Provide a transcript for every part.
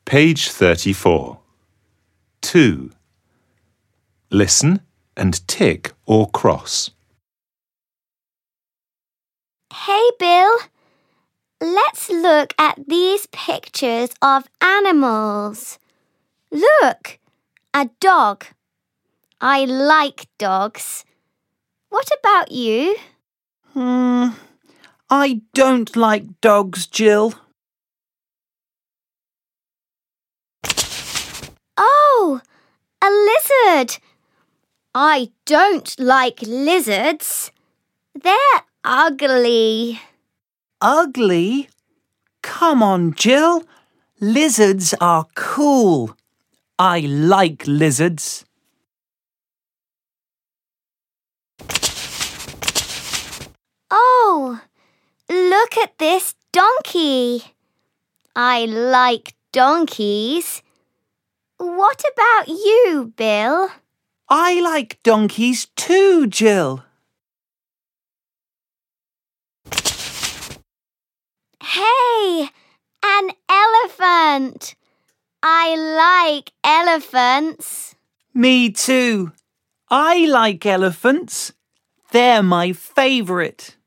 Page 34. 2. Listen and tick or cross. Hey, Bill. Let's look at these pictures of animals. Look, a dog. I like dogs. What about you? I don't like dogs, Jill. Oh, a lizard. I don't like lizards. They're ugly. Ugly? Come on, Jill. Lizards are cool. I like lizards. Oh, look at this donkey. I like donkeys. What about you, Bill? I like donkeys too, Jill. Hey, an elephant. I like elephants. Me too. I like elephants. They're my favourite.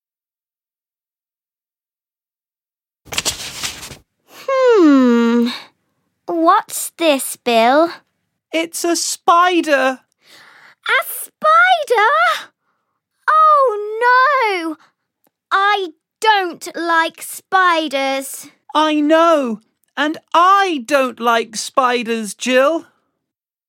What's this, Bill? It's a spider. A spider? Oh, no! I don't like spiders. I know. And I don't like spiders, Jill.